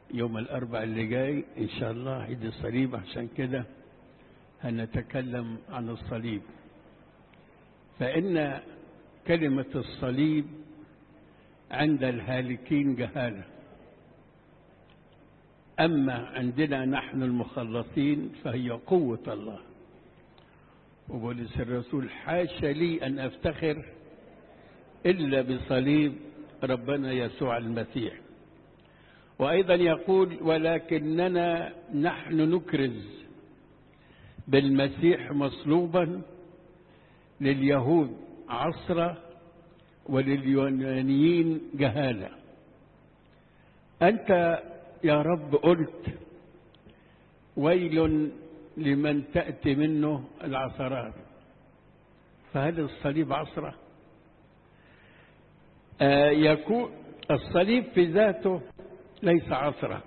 يوم الأربعاء اللي جاي إن شاء الله عيد الصليب، عشان كده هنتكلم عن الصليب. فإن كلمة الصليب عند الهالكين جهالة، أما عندنا نحن المخلصين فهي قوة الله. وبولس الرسول: حاشا لي أن أفتخر إلا بصليب ربنا يسوع المسيح. وأيضا يقول: ولكننا نحن نكرز بالمسيح مصلوبا، لليهود عصرة ولليونانيين جهالة. أنت يا رب قلت: ويل لمن تأتي منه العثرات. فهل الصليب عصرة؟ يكون الصليب في ذاته ليس عصرة،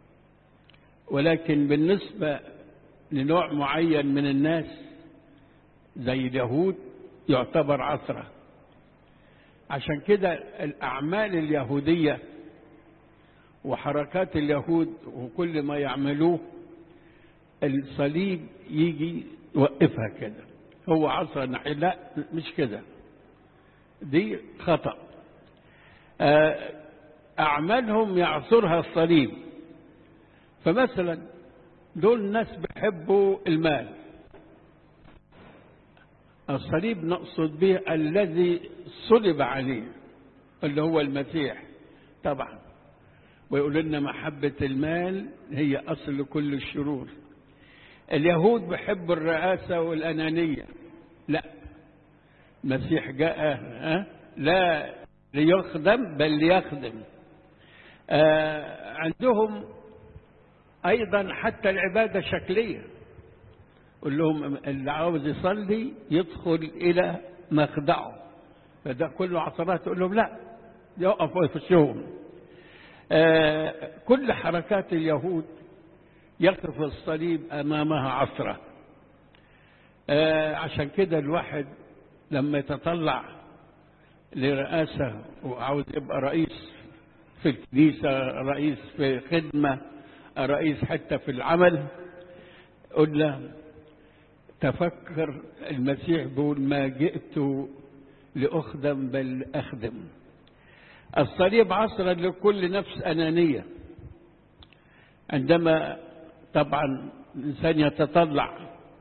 ولكن بالنسبة لنوع معين من الناس زي اليهود يعتبر عصرة. عشان كده الأعمال اليهودية وحركات اليهود وكل ما يعملوه الصليب يجي يوقفها كده. هو عصر نحن، لا مش كده، دي خطأ. أعمالهم يعصرها الصليب. فمثلا دول ناس بيحبوا المال، الصليب نقصد به الذي صلب عليه اللي هو المسيح طبعا. ويقول لنا محبة المال هي أصل كل الشرور. اليهود بيحبوا الرئاسة والأنانية، لا، المسيح جاء لا ليخدم بل ليخدم. عندهم أيضا حتى العبادة شكلية. قل لهم اللي عاوز يصلي يدخل إلى مخدعه، فده كله عصرات. تقول لهم لا، يقفوا في الشوم. كل حركات اليهود يقف الصليب أمامها عصرة. عشان كده الواحد لما يتطلع لرئاسة وعاوز يبقى رئيس في الكنيسة، رئيس في خدمة، رئيس حتى في العمل، قل له تفكر المسيح بيقول: ما جئت لأخدم بل أخدم. الصليب عصرا لكل نفس أنانية. عندما طبعا الإنسان يتطلع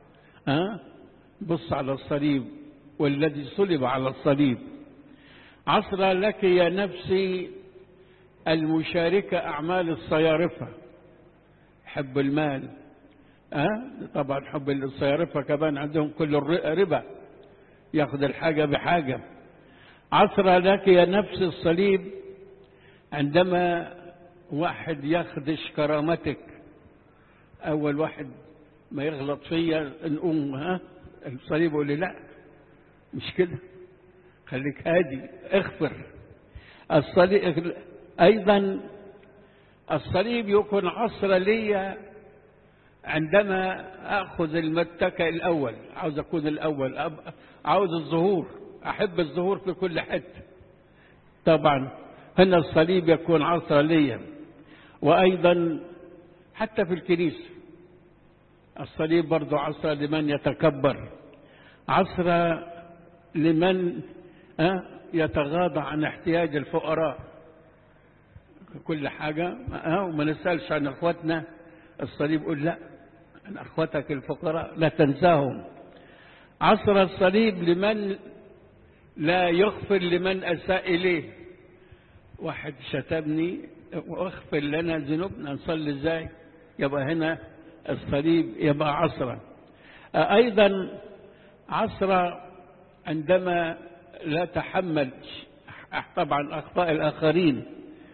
بص على الصليب والذي صلب على الصليب. عصرا لك يا نفسي المشاركة أعمال الصيارفة. حب المال، طبعا حب الصيارفة كمان عندهم كل ربا، ياخذ الحاجة بحاجة. عصرا لك يا نفس الصليب عندما واحد يخدش كرامتك. أول واحد ما يغلط فيا نقوم الصليب يقول لي لا مش كده، خليك هادي، اغفر. الصليب أيضا الصليب يكون عصر لي عندما أخذ المتكة الأول، عاوز أكون الأول، عاوز الظهور، أحب الظهور في كل حتة. طبعا هنا الصليب يكون عصر لي. وأيضا حتى في الكنيسة الصليب برضو عصر لمن يتكبر، عصر لمن يتغاضى عن احتياج الفقراء كل حاجة، وما نسألش عن أخواتنا. الصليب يقول لا، عن أخواتك الفقراء لا تنساهم. عصر الصليب لمن لا يغفر لمن أساء إليه. واحد شتمني واغفر لنا ذنوبنا، نصلي ازاي؟ يبقى هنا الصليب يبقى عصرا. أيضا عصر عندما لا تحمل طبعا أخطاء الآخرين،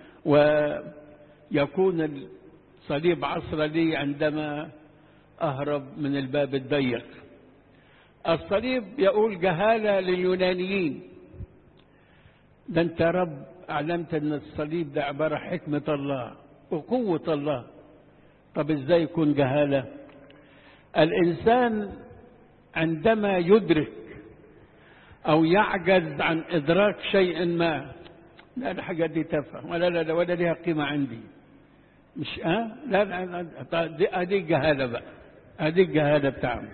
ويكون الصليب عصر لي عندما أهرب من الباب الضيق. الصليب يقول جهالة لليونانيين. ده أنت رب أعلمت أن الصليب ده عبارة حكمة الله وقوة الله. طب إزاي يكون جهالة؟ الإنسان عندما يدرك أو يعجز عن إدراك شيء ما، لا الحاجة دي تافهة ولا لها قيمة عندي، مش لا لا، دي الجهالة بقى، هذه الجهالة بتاعهم.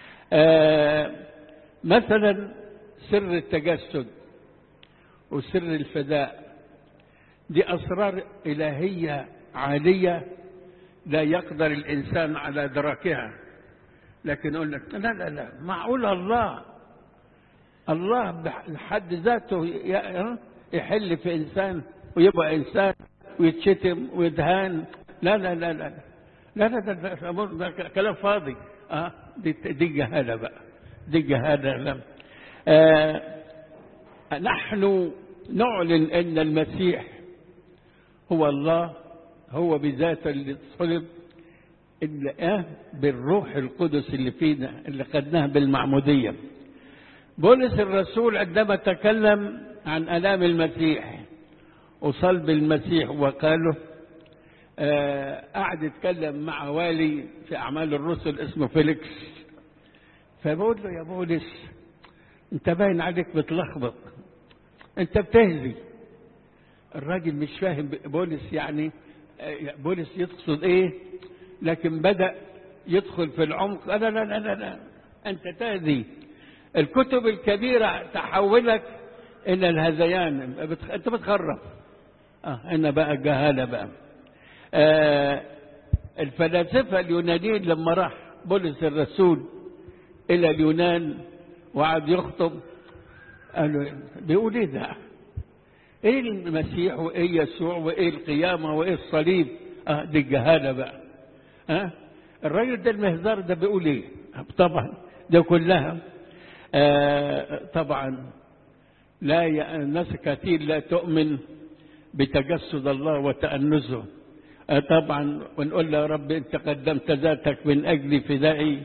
مثلا سر التجسد وسر الفداء دي أسرار إلهية عالية لا يقدر الإنسان على إدراكها. لكن يقول لك لا لا لا، معقول الله بحد ذاته يحل في إنسان ويبقى إنسان ويتشتم ويدهان؟ لا لا لا لا لا لا لا، ده كلام فاضي. دي جهالة بقى، دي جهالة. نحن نعلن أن المسيح هو الله، هو بذاته اللي صلب، اللي بالروح القدس اللي فينا اللي خدناه بالمعمودية. بولس الرسول عندما تكلم عن آلام المسيح وصلب المسيح وقاله، قعد يتكلم مع والي في أعمال الرسل اسمه فيليكس، فبقول له يا بولس انت باين عليك بتلخبط، انت بتهزي. الراجل مش فاهم بولس يعني بولس يقصد ايه، لكن بدأ يدخل في العمق. لا لا لا لا, لا. انت تهزي. الكتب الكبيرة تحولك الى الهذيان، انت بتخرف. هنا بقى الجهالة بقى. الفلاسفة اليونانيين لما راح بولس الرسول الى اليونان وقعد يخطب، قالوا بيقول ايه ده؟ ايه المسيح وايه يسوع وايه القيامة وايه الصليب؟ دي الجهالة بقى. الراجل ده المهزار ده بيقول ايه؟ طبعا ده كلها طبعا ناس كثير لا تؤمن بتجسد الله وتأنسه. طبعا ونقول له يا رب انت قدمت ذاتك من اجل فدائي،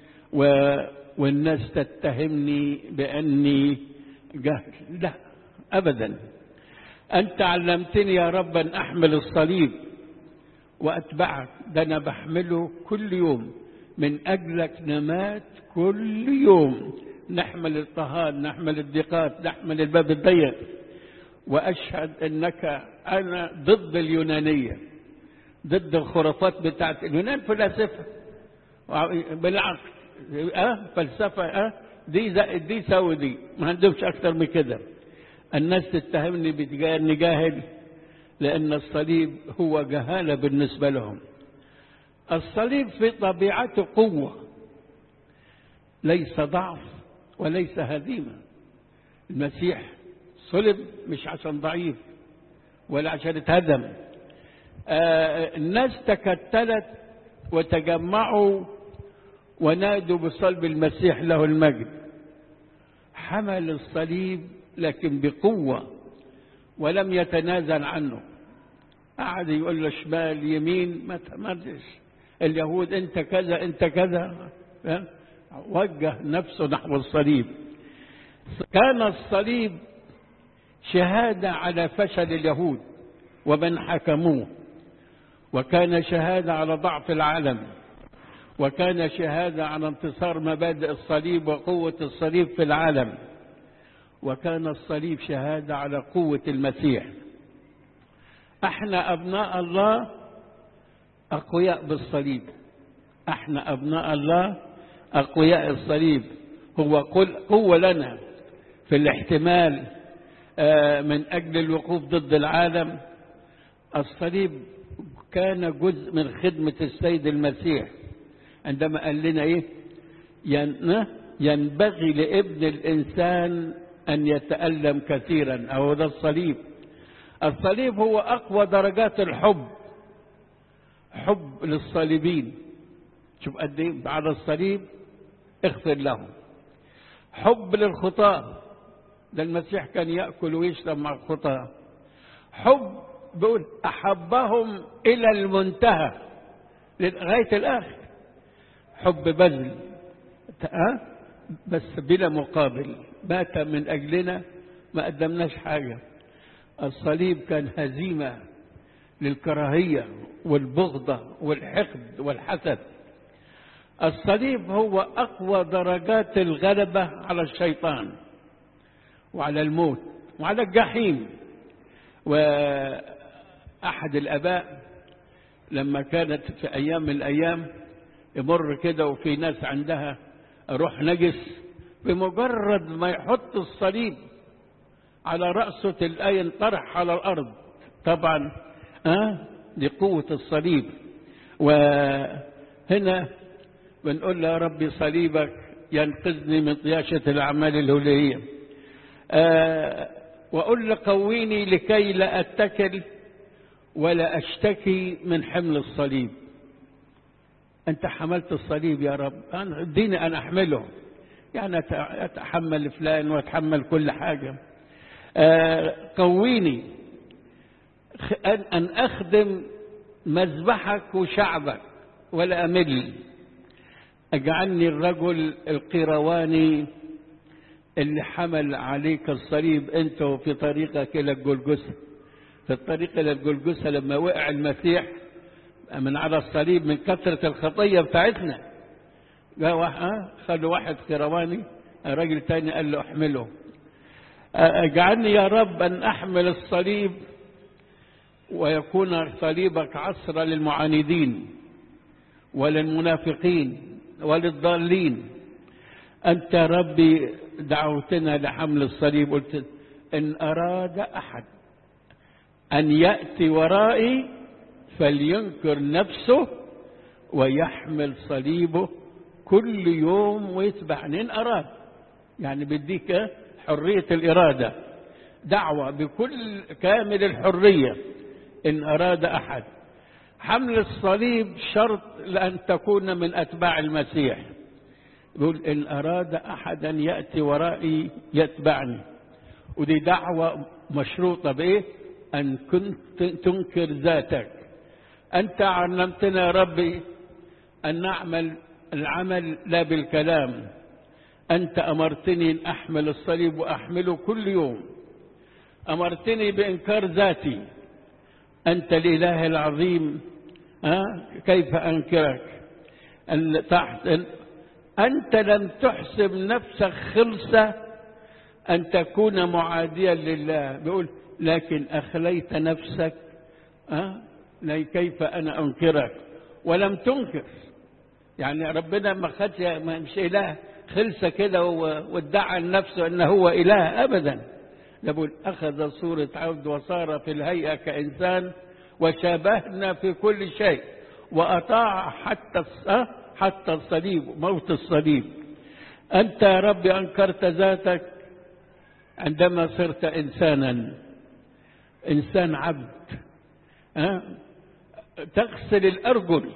والناس تتهمني باني جهل. لا ابدا، انت علمتني يا رب ان احمل الصليب واتبعك. ده انا بحمله كل يوم، من اجلك نمات كل يوم، نحمل الاضطهاد، نحمل الضيقات، نحمل الباب الضيق. واشهد انك انا ضد اليونانيه، ضد الخرافات بتاعت اليونان. فلاسفه بالعكس، فلسفه دي سوي دي، ما عندهمش اكتر من كده. الناس تتهمني باني جاهل لان الصليب هو جهاله بالنسبه لهم. الصليب في طبيعته قوه، ليس ضعف وليس هزيمه. المسيح صلب مش عشان ضعيف ولا عشان اتهدم. الناس تكتلت وتجمعوا ونادوا بصلب المسيح له المجد. حمل الصليب لكن بقوة ولم يتنازل عنه. قعد يقول له شمال يمين ما تمرش اليهود انت كذا انت كذا. وجه نفسه نحو الصليب. كان الصليب شهادة على فشل اليهود ومن حكموه، وكان شهادة على ضعف العالم، وكان شهادة على انتصار مبادئ الصليب وقوة الصليب في العالم، وكان الصليب شهادة على قوة المسيح. احنا أبناء الله أقوياء بالصليب، احنا أبناء الله أقوياء الصليب. هو قوة لنا في الاحتمال من أجل الوقوف ضد العالم. الصليب كان جزء من خدمة السيد المسيح عندما قال لنا إيه؟ ينبغي لابن الإنسان أن يتألم كثيرا. أو ده الصليب. الصليب هو أقوى درجات الحب، حب للصليبين. شوف قد إيه على الصليب اغفر لهم. حب للخطاة، ده المسيح كان يأكل ويشرب مع الخطاة. حب بيقول أحبهم إلى المنتهى لغاية الآخر. حب بذل بس بلا مقابل، مات من أجلنا ما قدمناش حاجة. الصليب كان هزيمة للكراهية والبغضة والحقد والحسد. الصليب هو أقوى درجات الغلبة على الشيطان وعلى الموت وعلى الجحيم. وأحد الآباء لما كانت في أيام من الأيام يمر كده وفي ناس عندها روح نجس، بمجرد ما يحط الصليب على رأسه تلاقيه ينطرح على الأرض. طبعا دي قوة الصليب. وهنا بنقول له يا ربي صليبك ينقذني من طياشة الأعمال الهولية. وأقول له قويني لكي لا أتكل ولا أشتكي من حمل الصليب. أنت حملت الصليب يا رب، اديني أنا أحمله، يعني أتحمل فلان وأتحمل كل حاجة. قويني أن أخدم مذبحك وشعبك ولا أمل. اجعلني الرجل القيرواني اللي حمل عليك الصليب أنت في طريقك إلى الجلجثة. في الطريق إلى الجلجثة لما وقع المسيح من على الصليب من كثرة الخطية بتاعتنا، جاء خلوا واحد قيرواني، راجل تاني قال له احمله. اجعلني يا رب أن أحمل الصليب ويكون صليبك عصرة للمعاندين وللمنافقين وللضالين. أنت ربي دعوتنا لحمل الصليب، قلت إن أراد أحد أن يأتي ورائي فلينكر نفسه ويحمل صليبه كل يوم ويتبعني. إن أراد يعني بديك حرية الإرادة، دعوة بكل كامل الحرية. إن أراد أحد حمل الصليب شرط لأن تكون من أتباع المسيح. يقول إن أراد أحد أن يأتي ورائي يتبعني، ودي دعوة مشروطة بإيه؟ أن كنت تنكر ذاتك. أنت علمتنا يا ربي أن نعمل العمل لا بالكلام. أنت أمرتني أن أحمل الصليب وأحمله كل يوم. أمرتني بإنكار ذاتي. أنت الإله العظيم، كيف أنكرك؟ أنت لم تحسب نفسك خلصة أن تكون معاديا لله. بيقول لكن أخليت نفسك، كيف أنا أنكرك؟ ولم تنكر. يعني ربنا ما خدش، مش إله خلصة كده وادعى لنفسه أنه هو إله أبدا. يقول أخذ صورة عبد وصار في الهيئة كإنسان وشابهنا في كل شيء وأطاع حتى الصليب، موت الصليب. أنت يا رب أنكرت ذاتك عندما صرت إنسان عبد، تغسل الأرجل.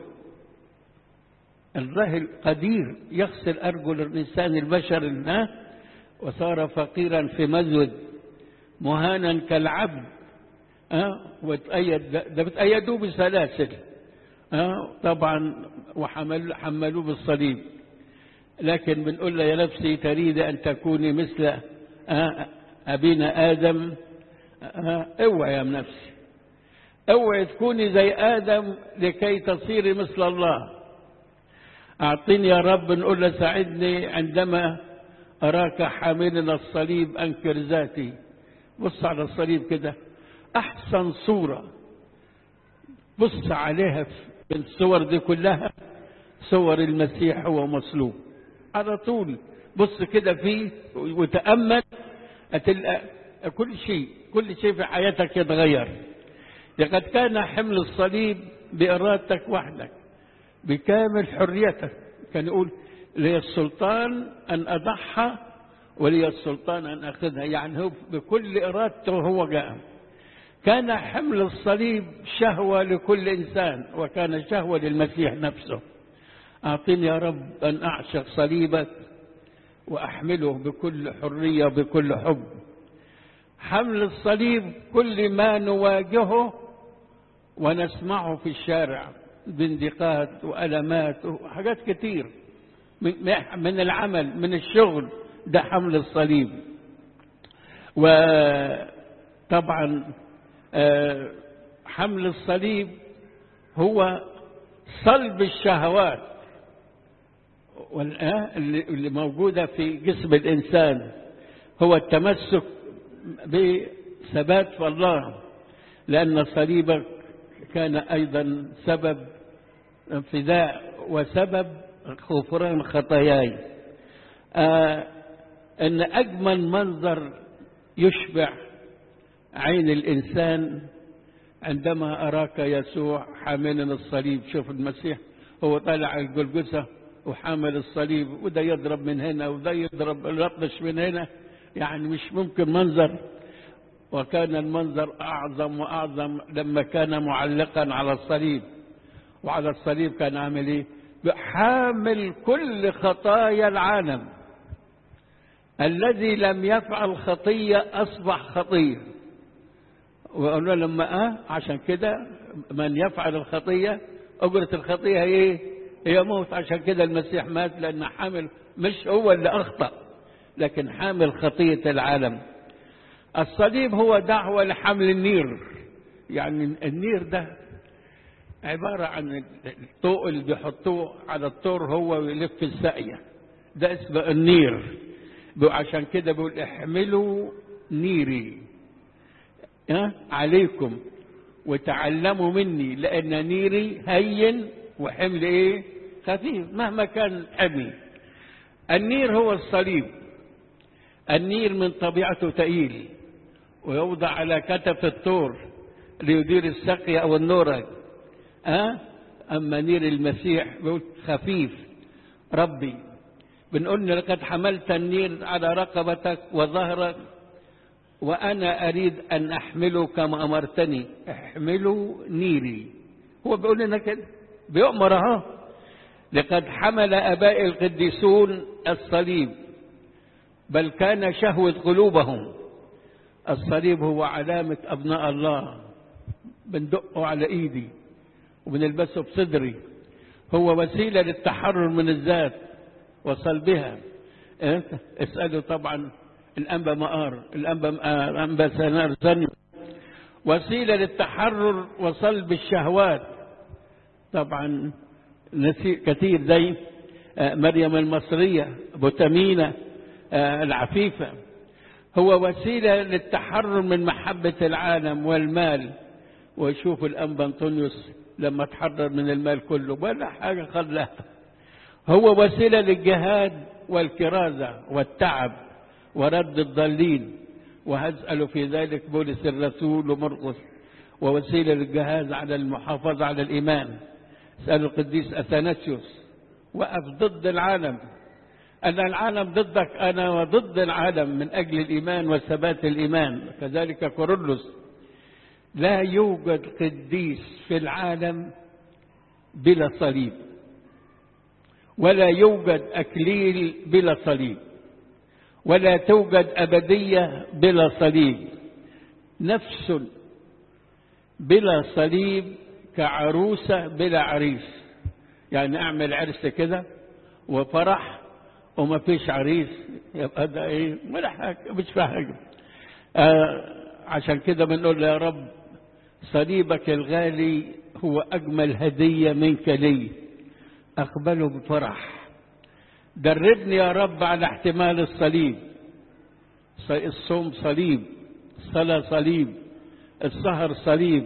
الراهل قدير يغسل أرجل الإنسان البشر، وصار فقيرا في مزود مهانا كالعبد، وتأيد، ده بتأيدوه بسلاسل طبعا، وحملوه بالصليب. لكن بنقول له يا نفسي تريد أن تكوني مثل أبينا آدم. اوعي يا نفسي، اوعي تكوني زي آدم لكي تصيري مثل الله. أعطيني يا رب، نقول له ساعدني عندما أراك حاملا الصليب أنكر ذاتي. بص على الصليب كده، أحسن صورة بص عليها في الصور دي كلها صور المسيح هو مصلوب. على طول بص كده فيه وتأمل، هتلقى كل شيء في حياتك يتغير. لقد كان حمل الصليب بإرادتك وحدك بكامل حريتك. كان يقول لي السلطان أن أضحى ولي السلطان أن أخذها، يعني هو بكل إرادته هو جاء. كان حمل الصليب شهوة لكل إنسان، وكان شهوة للمسيح نفسه. أعطيني يا رب أن أعشق صليبك وأحمله بكل حرية وبكل حب. حمل الصليب كل ما نواجهه ونسمعه في الشارع، بندقات وألمات وحاجات كتير من العمل من الشغل، ده حمل الصليب. وطبعا حمل الصليب هو صلب الشهوات اللي موجودة في جسم الإنسان، هو التمسك بثبات في الله. لأن صليبك كان أيضا سبب فداء وسبب غفران خطاياي. أن أجمل منظر يشبع عين الإنسان عندما أراك يسوع حاملا الصليب. شوف المسيح هو طالع الجلجثة وحامل الصليب، وده يضرب من هنا وده يضرب يلطش من هنا، يعني مش ممكن منظر. وكان المنظر أعظم وأعظم لما كان معلقا على الصليب، وعلى الصليب كان عامل إيه؟ حامل كل خطايا العالم. الذي لم يفعل خطية أصبح خطية. وقالوا لما عشان كده من يفعل الخطية أجرة الخطية هي موت. عشان كده المسيح مات، لأن حامل، مش هو اللي أخطأ لكن حامل خطية العالم. الصليب هو دعوة لحمل النير. يعني النير ده عبارة عن الطوق اللي بيحطوه على الطور هو ويلف الساقية، ده اسمه النير. عشان كده بيقول احملوا نيري عليكم وتعلموا مني لأن نيري هين وحمل خفيف مهما كان حمل. النير هو الصليب. النير من طبيعته تقيل ويوضع على كتف الطور ليدير السقي أو النورج. أما نير المسيح بيقول خفيف. ربي بنقول لقد حملت النير على رقبتك وظهرك وأنا أريد أن أحمله كما أمرتني. احملوا نيري. هو بيقول لنا كده، بيؤمر لقد حمل آباء القديسون الصليب بل كان شهوة قلوبهم. الصليب هو علامة أبناء الله، بندقه على إيدي وبنلبسه بصدري. هو وسيلة للتحرر من الذات وصلبها. اسألوا طبعا الأنبا مقار، الأنبا سنار ثاني، وسيلة للتحرر وصلب الشهوات. طبعا كثير زي مريم المصرية، بوتامينة العفيفة. هو وسيلة للتحرر من محبة العالم والمال. ويشوف الأنبا أنطونيوس لما تحرر من المال كله ولا حاجة خلاها. هو وسيلة للجهاد والكرازة والتعب ورد الضالين، وهسأل في ذلك بولس الرسول ومرقس. ووسيلة للجهاد على المحافظة على الإيمان. اسألوا القديس أثناسيوس، وقف ضد العالم. أن العالم ضدك، أنا وضد العالم من أجل الإيمان وثبات الإيمان. كذلك كورولوس. لا يوجد قديس في العالم بلا صليب، ولا يوجد أكليل بلا صليب، ولا توجد أبدية بلا صليب. نفس بلا صليب كعروسة بلا عريس. يعني أعمل عرس كده وفرح وما فيش عريس، يبقى ده ولا حاجة، مش فيها حاجة. عشان كده بنقول يا رب صليبك الغالي هو أجمل هدية منك لي، أقبله بفرح. دربني يا رب على احتمال الصليب. الصوم صليب، الصلاة صليب، السهر صليب،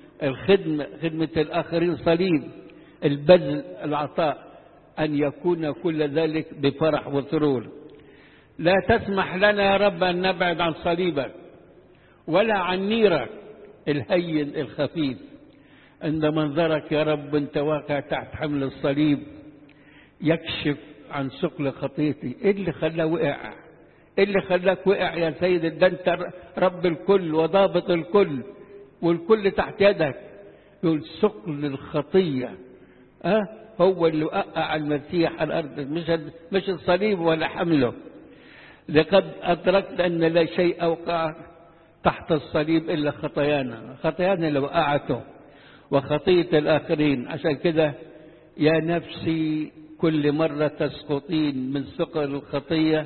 خدمة الآخرين صليب، البذل، العطاء، أن يكون كل ذلك بفرح وسرور. لا تسمح لنا يا رب أن نبعد عن صليبك ولا عن نيرك الهين الخفيف. عند منظرك يا رب أنت واقع تحت حمل الصليب يكشف عن ثقل خطيتي. إيه اللي خلاه وقع؟ إيه اللي خلاك وقع يا سيد؟ ده أنت رب الكل وضابط الكل والكل تحت يدك. يقول ثقل الخطية هو اللي وقع المسيح على الأرض، مش الصليب ولا حمله. لقد أدركت أن لا شيء أوقع تحت الصليب إلا خطايانا اللي وقعته وخطية الآخرين. عشان كده يا نفسي كل مرة تسقطين من ثقل الخطية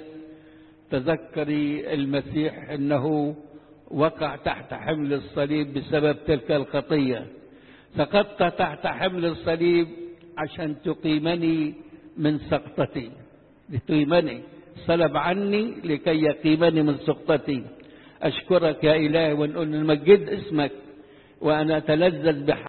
تذكري المسيح أنه وقع تحت حمل الصليب بسبب تلك الخطية. سقطت تحت حمل الصليب عشان تقيمني من سقطتي، لتقيمني، صلب عني لكي يقيمني من سقطتي. أشكرك يا إلهي ونقول نمجد اسمك وأنا أتلذذ